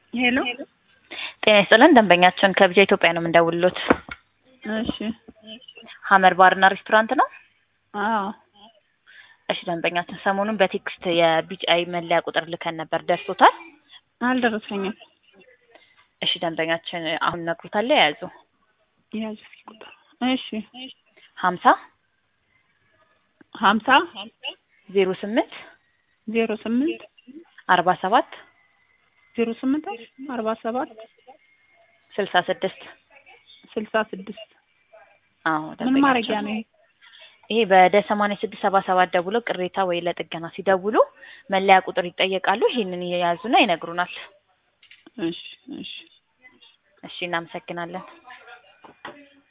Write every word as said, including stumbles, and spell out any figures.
ሄሎ ጤና ይስጥልን ደንበኛችን ከብጃ ኢትዮጵያ ነው የምንደውልሎት። እሺ ሀመር ባርና ሬስቶራንት ነው? አዎ እሺ ደንበኛችን ሰሞኑን በቴክስት የቢጂአይ መለያ ቁጥር ልከን ነበር፣ ደርሶታል? አልደረሰኝም። እሺ ደንበኛችን አሁን ነግሮታል፣ ያዙ ያዝ ቁጥር እሺ ሀምሳ ሀምሳ ዜሮ ስምንት ዜሮ ስምንት አርባ ሰባት ዜሮ ስምንት አርባ ሰባት ስልሳ ስድስት ስልሳ ስድስት አዎ ምን ማረጊያ ነው? ይሄ በደ ሰማንያ ስድስት ሰባ ሰባት ደውሎ ቅሬታ ወይ ለጥገና ሲደውሉ መለያ ቁጥር ይጠየቃሉ። ይሄንን የያዙና ይነግሩናል። እሺ እሺ እሺ እናመሰግናለን።